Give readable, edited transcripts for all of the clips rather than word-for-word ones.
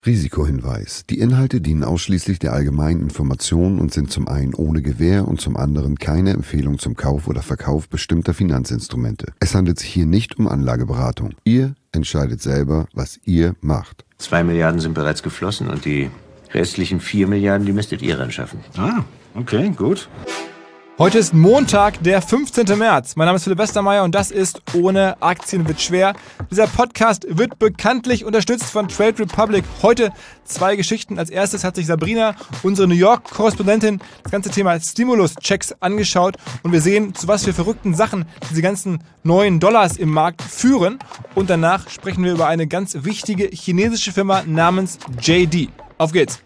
Risikohinweis. Die Inhalte dienen ausschließlich der allgemeinen Information und sind zum einen ohne Gewähr und zum anderen keine Empfehlung zum Kauf oder Verkauf bestimmter Finanzinstrumente. Es handelt sich hier nicht um Anlageberatung. Ihr entscheidet selber, was ihr macht. 2 Milliarden sind bereits geflossen und die restlichen 4 Milliarden, die müsstet ihr ran schaffen. Ah, okay, gut. Heute ist Montag, der 15. März. Mein Name ist Philipp Westermeier und das ist Ohne Aktien wird schwer. Dieser Podcast wird bekanntlich unterstützt von Trade Republic. Heute 2 Geschichten. Als erstes hat sich Sabrina, unsere New York-Korrespondentin, das ganze Thema Stimulus-Checks angeschaut und wir sehen, zu was für verrückten Sachen diese ganzen neuen Dollars im Markt führen. Und danach sprechen wir über eine ganz wichtige chinesische Firma namens JD. Auf geht's!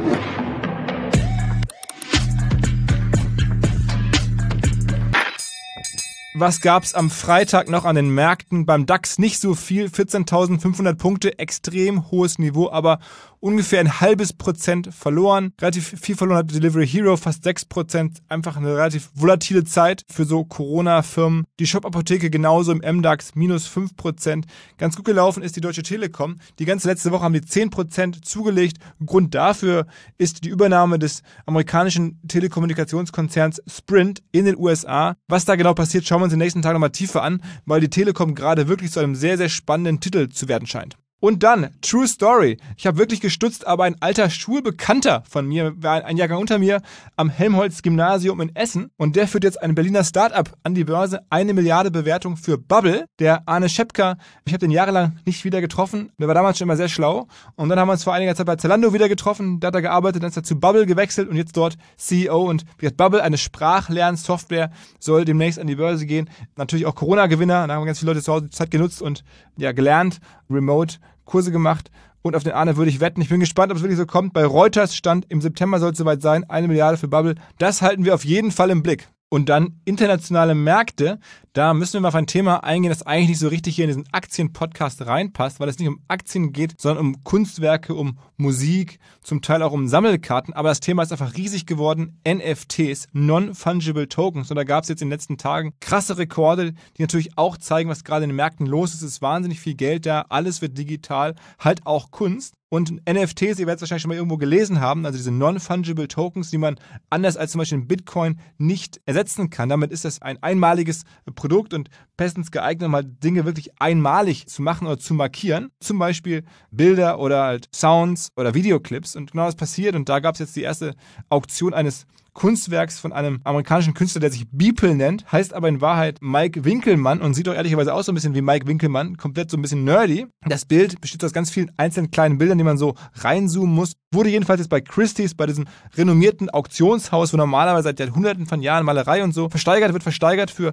Was gab's am Freitag noch an den Märkten? Beim DAX nicht so viel, 14.500 Punkte, extrem hohes Niveau, aber ungefähr 0,5% verloren. Relativ viel verloren hat Delivery Hero, fast 6%. Einfach eine relativ volatile Zeit für so Corona-Firmen. Die Shop-Apotheke genauso im MDAX, minus 5%. Ganz gut gelaufen ist die Deutsche Telekom. Die ganze letzte Woche haben die 10% zugelegt. Grund dafür ist die Übernahme des amerikanischen Telekommunikationskonzerns Sprint in den USA. Was da genau passiert, schauen wir uns in den nächsten Tagen nochmal tiefer an, weil die Telekom gerade wirklich zu einem sehr, sehr spannenden Titel zu werden scheint. Und dann, True Story. Ich habe wirklich gestutzt, aber ein alter Schulbekannter von mir, war ein Jahrgang unter mir, am Helmholtz-Gymnasium in Essen. Und der führt jetzt ein Berliner Start-up an die Börse. 1 Milliarde Bewertung für Bubble. Der Arne Schepka, ich habe den jahrelang nicht wieder getroffen. Der war damals schon immer sehr schlau. Und dann haben wir uns vor einiger Zeit bei Zalando wieder getroffen. Da hat er gearbeitet, dann ist er zu Bubble gewechselt und jetzt dort CEO. Und wie gesagt, Bubble, eine Sprachlernsoftware, soll demnächst an die Börse gehen. Natürlich auch Corona-Gewinner. Da haben ganz viele Leute zu Hause die Zeit genutzt und ja, gelernt, remote Kurse gemacht und auf den Arne würde ich wetten. Ich bin gespannt, ob es wirklich so kommt. Bei Reuters stand, im September soll es soweit sein, 1 Milliarde für Bubble. Das halten wir auf jeden Fall im Blick. Und dann internationale Märkte. Da müssen wir mal auf ein Thema eingehen, das eigentlich nicht so richtig hier in diesen Aktien-Podcast reinpasst, weil es nicht um Aktien geht, sondern um Kunstwerke, um Musik, zum Teil auch um Sammelkarten. Aber das Thema ist einfach riesig geworden. NFTs, Non-Fungible Tokens. Und da gab es jetzt in den letzten Tagen krasse Rekorde, die natürlich auch zeigen, was gerade in den Märkten los ist. Es ist wahnsinnig viel Geld da. Alles wird digital, halt auch Kunst. Und NFTs, ihr werdet es wahrscheinlich schon mal irgendwo gelesen haben, also diese Non-Fungible Tokens, die man anders als zum Beispiel in Bitcoin nicht ersetzen kann. Damit ist das ein einmaliges Produkt und bestens geeignet, um halt Dinge wirklich einmalig zu machen oder zu markieren. Zum Beispiel Bilder oder halt Sounds oder Videoclips. Und genau das passiert. Und da gab es jetzt die erste Auktion eines Kunstwerks von einem amerikanischen Künstler, der sich Beeple nennt, heißt aber in Wahrheit Mike Winkelmann und sieht doch ehrlicherweise aus so ein bisschen wie Mike Winkelmann, komplett so ein bisschen nerdy. Das Bild besteht aus ganz vielen einzelnen kleinen Bildern, die man so reinzoomen muss. Wurde jedenfalls jetzt bei Christie's, bei diesem renommierten Auktionshaus, wo normalerweise seit Jahrhunderten von Jahren Malerei und so wird versteigert für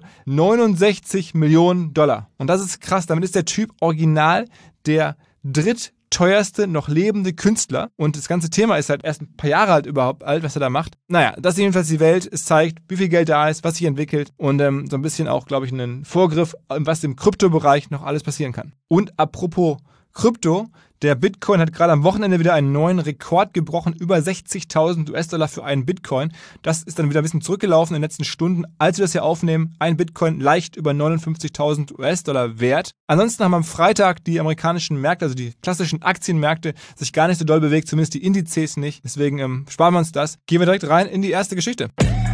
69 Millionen $. Und das ist krass, damit ist der Typ original der teuerste noch lebende Künstler und das ganze Thema ist halt erst ein paar Jahre überhaupt alt, was er da macht. Naja, das ist jedenfalls die Welt. Es zeigt, wie viel Geld da ist, was sich entwickelt und so ein bisschen auch, glaube ich, einen Vorgriff, was im Kryptobereich noch alles passieren kann. Und apropos Krypto, der Bitcoin hat gerade am Wochenende wieder einen neuen Rekord gebrochen, über 60.000 US-Dollar für einen Bitcoin. Das ist dann wieder ein bisschen zurückgelaufen in den letzten Stunden. Als wir das hier aufnehmen, ein Bitcoin leicht über 59.000 US-Dollar wert. Ansonsten haben am Freitag die amerikanischen Märkte, also die klassischen Aktienmärkte, sich gar nicht so doll bewegt, zumindest die Indizes nicht. Deswegen sparen wir uns das. Gehen wir direkt rein in die erste Geschichte.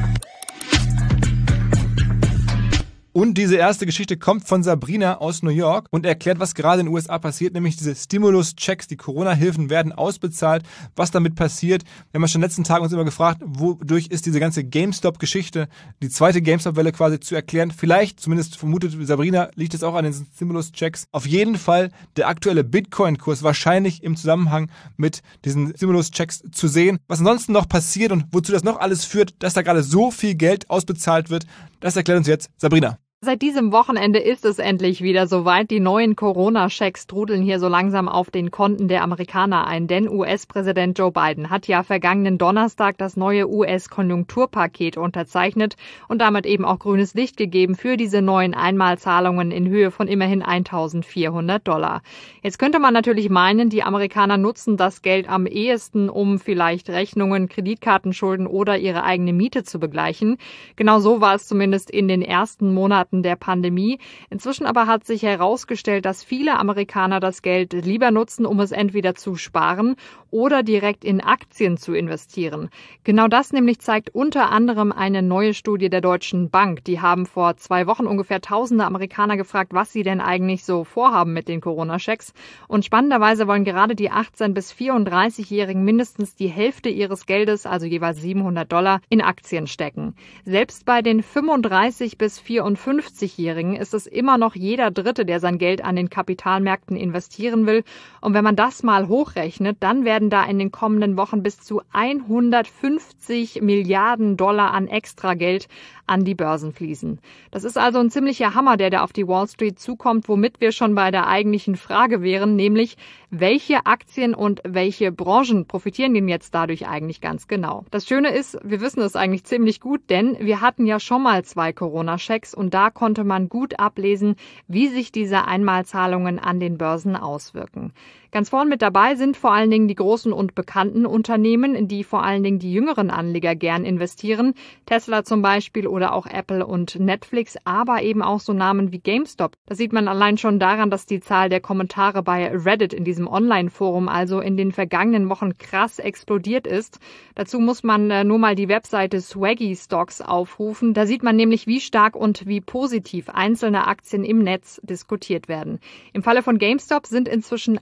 Und diese erste Geschichte kommt von Sabrina aus New York und erklärt, was gerade in den USA passiert, nämlich diese Stimulus-Checks, die Corona-Hilfen werden ausbezahlt, was damit passiert. Wir haben ja schon in den letzten Tagen uns immer gefragt, wodurch ist diese ganze GameStop-Geschichte, die zweite GameStop-Welle quasi zu erklären. Vielleicht, zumindest vermutet Sabrina, liegt es auch an den Stimulus-Checks. Auf jeden Fall der aktuelle Bitcoin-Kurs wahrscheinlich im Zusammenhang mit diesen Stimulus-Checks zu sehen. Was ansonsten noch passiert und wozu das noch alles führt, dass da gerade so viel Geld ausbezahlt wird, das erklärt uns jetzt Sabrina. Seit diesem Wochenende ist es endlich wieder soweit. Die neuen Corona-Schecks trudeln hier so langsam auf den Konten der Amerikaner ein. Denn US-Präsident Joe Biden hat ja vergangenen Donnerstag das neue US-Konjunkturpaket unterzeichnet und damit eben auch grünes Licht gegeben für diese neuen Einmalzahlungen in Höhe von immerhin $1.400. Jetzt könnte man natürlich meinen, die Amerikaner nutzen das Geld am ehesten, um vielleicht Rechnungen, Kreditkartenschulden oder ihre eigene Miete zu begleichen. Genau so war es zumindest in den ersten Monaten Monaten der Pandemie. Inzwischen aber hat sich herausgestellt, dass viele Amerikaner das Geld lieber nutzen, um es entweder zu sparen oder direkt in Aktien zu investieren. Genau das nämlich zeigt unter anderem eine neue Studie der Deutschen Bank. Die haben vor 2 Wochen ungefähr tausende Amerikaner gefragt, was sie denn eigentlich so vorhaben mit den Corona-Schecks. Und spannenderweise wollen gerade die 18- bis 34-Jährigen mindestens die Hälfte ihres Geldes, also jeweils $700, in Aktien stecken. Selbst bei den 35- bis 54-Jährigen ist es immer noch jeder Dritte, der sein Geld an den Kapitalmärkten investieren will. Und wenn man das mal hochrechnet, dann werden da in den kommenden Wochen bis zu 150 Milliarden Dollar an Extrageld an die Börsen fließen. Das ist also ein ziemlicher Hammer, der da auf die Wall Street zukommt, womit wir schon bei der eigentlichen Frage wären, nämlich welche Aktien und welche Branchen profitieren denn jetzt dadurch eigentlich ganz genau? Das Schöne ist, wir wissen es eigentlich ziemlich gut, denn wir hatten ja schon mal 2 Corona-Schecks und da konnte man gut ablesen, wie sich diese Einmalzahlungen an den Börsen auswirken. Ganz vorn mit dabei sind vor allen Dingen die großen und bekannten Unternehmen, in die vor allen Dingen die jüngeren Anleger gern investieren. Tesla zum Beispiel oder auch Apple und Netflix, aber eben auch so Namen wie GameStop. Das sieht man allein schon daran, dass die Zahl der Kommentare bei Reddit in diesem Online-Forum also in den vergangenen Wochen krass explodiert ist. Dazu muss man nur mal die Webseite Swaggy Stocks aufrufen. Da sieht man nämlich, wie stark und wie positiv einzelne Aktien im Netz diskutiert werden. Im Falle von GameStop sind inzwischen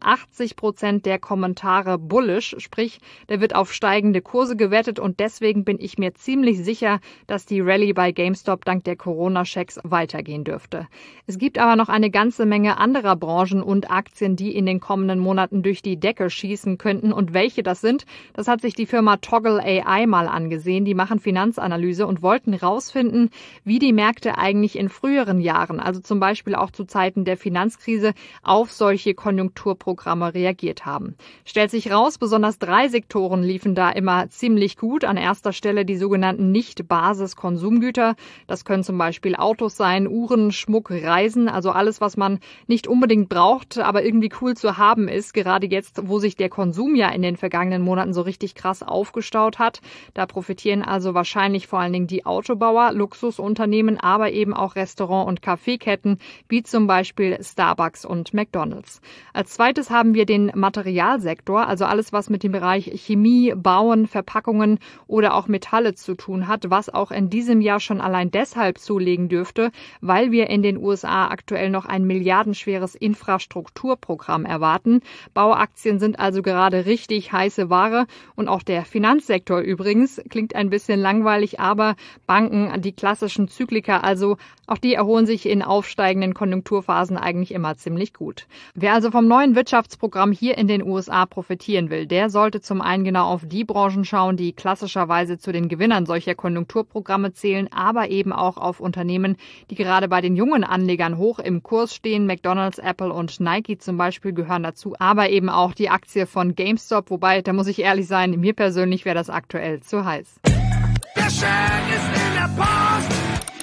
80% der Kommentare bullish, sprich, der wird auf steigende Kurse gewettet und deswegen bin ich mir ziemlich sicher, dass die Rallye bei GameStop dank der Corona-Schecks weitergehen dürfte. Es gibt aber noch eine ganze Menge anderer Branchen und Aktien, die in den kommenden Monaten durch die Decke schießen könnten und welche das sind, das hat sich die Firma Toggle AI mal angesehen. Die machen Finanzanalyse und wollten rausfinden, wie die Märkte eigentlich in früheren Jahren, also zum Beispiel auch zu Zeiten der Finanzkrise, auf solche Konjunkturprogramme reagiert haben. Stellt sich raus, besonders 3 Sektoren liefen da immer ziemlich gut. An erster Stelle die sogenannten Nicht-Basis-Konsumgüter. Das können zum Beispiel Autos sein, Uhren, Schmuck, Reisen, also alles, was man nicht unbedingt braucht, aber irgendwie cool zu haben ist. Gerade jetzt, wo sich der Konsum ja in den vergangenen Monaten so richtig krass aufgestaut hat. Da profitieren also wahrscheinlich vor allen Dingen die Autobauer, Luxusunternehmen, aber eben auch Restaurant- und Kaffeeketten, wie zum Beispiel Starbucks und McDonald's. Als zweites haben wir den Materialsektor, also alles, was mit dem Bereich Chemie, Bauen, Verpackungen oder auch Metalle zu tun hat, was auch in diesem Jahr schon allein deshalb zulegen dürfte, weil wir in den USA aktuell noch ein milliardenschweres Infrastrukturprogramm erwarten. Bauaktien sind also gerade richtig heiße Ware und auch der Finanzsektor übrigens, klingt ein bisschen langweilig, aber Banken, die klassischen Zykliker, also auch die erholen sich in aufsteigenden Konjunkturphasen eigentlich immer ziemlich gut. Wer also vom neuen Wirtschaftsprogramm hier in den USA profitieren will, der sollte zum einen genau auf die Branchen schauen, die klassischerweise zu den Gewinnern solcher Konjunkturprogramme zählen, aber eben auch auf Unternehmen, die gerade bei den jungen Anlegern hoch im Kurs stehen. McDonald's, Apple und Nike zum Beispiel gehören dazu, aber eben auch die Aktie von GameStop, wobei, da muss ich ehrlich sein, mir persönlich wäre das aktuell zu heiß. Der Scheck ist in der Post.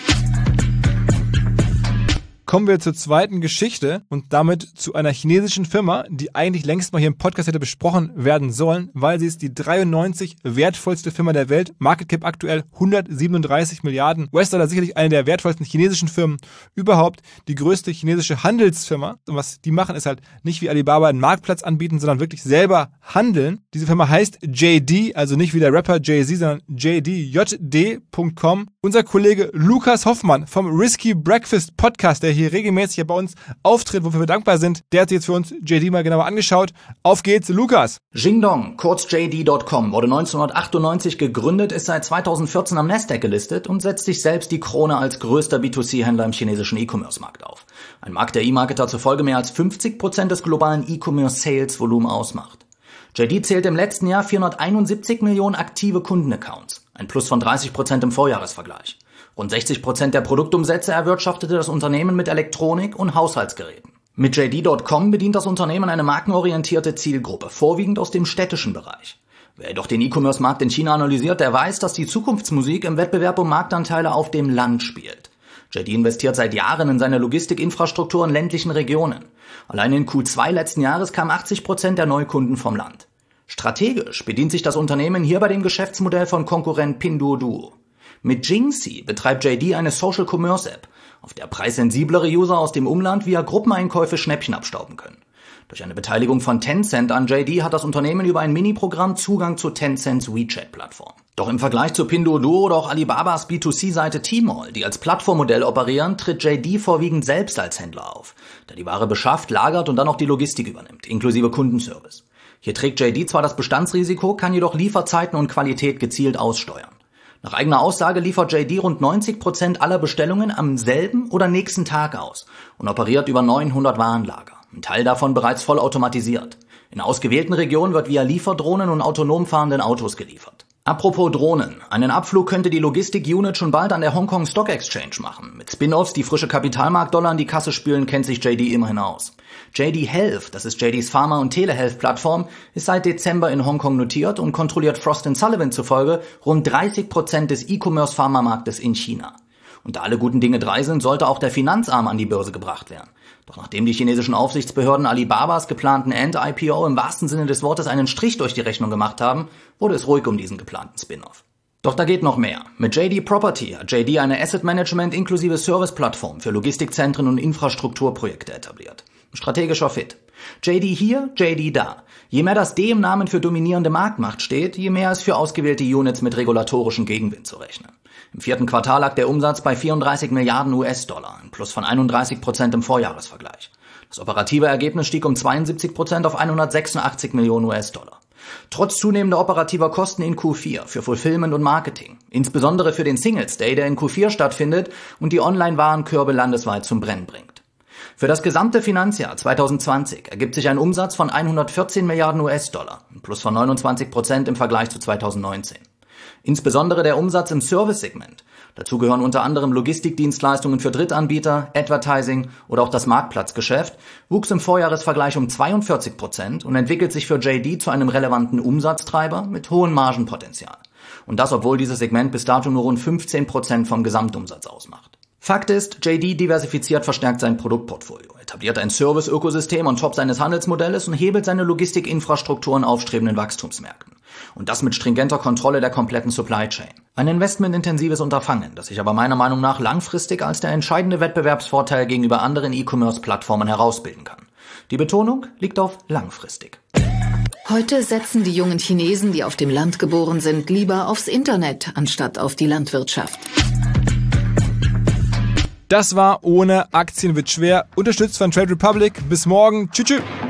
Kommen wir zur zweiten Geschichte und damit zu einer chinesischen Firma, die eigentlich längst mal hier im Podcast hätte besprochen werden sollen, weil sie ist die 93 wertvollste Firma der Welt. Market Cap aktuell 137 Milliarden US-Dollar, sicherlich eine der wertvollsten chinesischen Firmen überhaupt. Die größte chinesische Handelsfirma. Und was die machen, ist halt nicht wie Alibaba einen Marktplatz anbieten, sondern wirklich selber handeln. Diese Firma heißt JD, also nicht wie der Rapper Jay-Z, sondern JD.com. Unser Kollege Lukas Hoffmann vom Risky Breakfast Podcast, der hier regelmäßig bei uns auftritt, wofür wir dankbar sind, der hat sich jetzt für uns JD mal genauer angeschaut. Auf geht's, Lukas! Jingdong, kurz JD.com, wurde 1998 gegründet, ist seit 2014 am Nasdaq gelistet und setzt sich selbst die Krone als größter B2C-Händler im chinesischen E-Commerce-Markt auf. Ein Markt, der E-Marketer zufolge mehr als 50% des globalen E-Commerce-Sales-Volumen ausmacht. JD zählt im letzten Jahr 471 Millionen aktive Kundenaccounts, ein Plus von 30% im Vorjahresvergleich. Rund 60% der Produktumsätze erwirtschaftete das Unternehmen mit Elektronik und Haushaltsgeräten. Mit JD.com bedient das Unternehmen eine markenorientierte Zielgruppe, vorwiegend aus dem städtischen Bereich. Wer jedoch den E-Commerce-Markt in China analysiert, der weiß, dass die Zukunftsmusik im Wettbewerb um Marktanteile auf dem Land spielt. JD investiert seit Jahren in seine Logistikinfrastruktur in ländlichen Regionen. Allein in Q2 letzten Jahres kamen 80% der Neukunden vom Land. Strategisch bedient sich das Unternehmen hier bei dem Geschäftsmodell von Konkurrent Pinduoduo. Mit Jingxi betreibt JD eine Social-Commerce-App, auf der preissensiblere User aus dem Umland via Gruppeneinkäufe Schnäppchen abstauben können. Durch eine Beteiligung von Tencent an JD hat das Unternehmen über ein Mini-Programm Zugang zu Tencents WeChat-Plattform. Doch im Vergleich zu Pinduoduo oder auch Alibabas B2C-Seite Tmall, die als Plattformmodell operieren, tritt JD vorwiegend selbst als Händler auf, der die Ware beschafft, lagert und dann auch die Logistik übernimmt, inklusive Kundenservice. Hier trägt JD zwar das Bestandsrisiko, kann jedoch Lieferzeiten und Qualität gezielt aussteuern. Nach eigener Aussage liefert JD rund 90% aller Bestellungen am selben oder nächsten Tag aus und operiert über 900 Warenlager. Ein Teil davon bereits vollautomatisiert. In ausgewählten Regionen wird via Lieferdrohnen und autonom fahrenden Autos geliefert. Apropos Drohnen. Einen Abflug könnte die Logistik-Unit schon bald an der Hongkong Stock Exchange machen. Mit Spin-offs, die frische Kapitalmarktdollar in die Kasse spülen, kennt sich JD immerhin aus. JD Health, das ist JDs Pharma- und Telehealth-Plattform, ist seit Dezember in Hongkong notiert und kontrolliert Frost & Sullivan zufolge rund 30% des E-Commerce-Pharmamarktes in China. Und da alle guten Dinge 3 sind, sollte auch der Finanzarm an die Börse gebracht werden. Doch nachdem die chinesischen Aufsichtsbehörden Alibabas geplanten End-IPO im wahrsten Sinne des Wortes einen Strich durch die Rechnung gemacht haben, wurde es ruhig um diesen geplanten Spin-off. Doch da geht noch mehr. Mit JD Property hat JD eine Asset Management inklusive Service-Plattform für Logistikzentren und Infrastrukturprojekte etabliert. Ein strategischer Fit. JD hier, JD da. Je mehr das D im Namen für dominierende Marktmacht steht, je mehr ist für ausgewählte Units mit regulatorischem Gegenwind zu rechnen. Im 4. Quartal lag der Umsatz bei 34 Milliarden US-Dollar, ein Plus von 31% im Vorjahresvergleich. Das operative Ergebnis stieg um 72% auf 186 Millionen US-Dollar. Trotz zunehmender operativer Kosten in Q4 für Fulfillment und Marketing, insbesondere für den Singles Day, der in Q4 stattfindet und die Online-Warenkörbe landesweit zum Brennen bringt. Für das gesamte Finanzjahr 2020 ergibt sich ein Umsatz von 114 Milliarden US-Dollar, ein Plus von 29% im Vergleich zu 2019. Insbesondere der Umsatz im Service-Segment. Dazu gehören unter anderem Logistikdienstleistungen für Drittanbieter, Advertising oder auch das Marktplatzgeschäft, wuchs im Vorjahresvergleich um 42% und entwickelt sich für JD zu einem relevanten Umsatztreiber mit hohem Margenpotenzial. Und das, obwohl dieses Segment bis dato nur rund 15% vom Gesamtumsatz ausmacht. Fakt ist, JD diversifiziert verstärkt sein Produktportfolio, etabliert ein Service-Ökosystem on top seines Handelsmodells und hebelt seine Logistikinfrastruktur in aufstrebenden Wachstumsmärkten. Und das mit stringenter Kontrolle der kompletten Supply Chain. Ein investmentintensives Unterfangen, das sich aber meiner Meinung nach langfristig als der entscheidende Wettbewerbsvorteil gegenüber anderen E-Commerce-Plattformen herausbilden kann. Die Betonung liegt auf langfristig. Heute setzen die jungen Chinesen, die auf dem Land geboren sind, lieber aufs Internet, anstatt auf die Landwirtschaft. Das war Ohne Aktien wird schwer, unterstützt von Trade Republic. Bis morgen. Tschüss.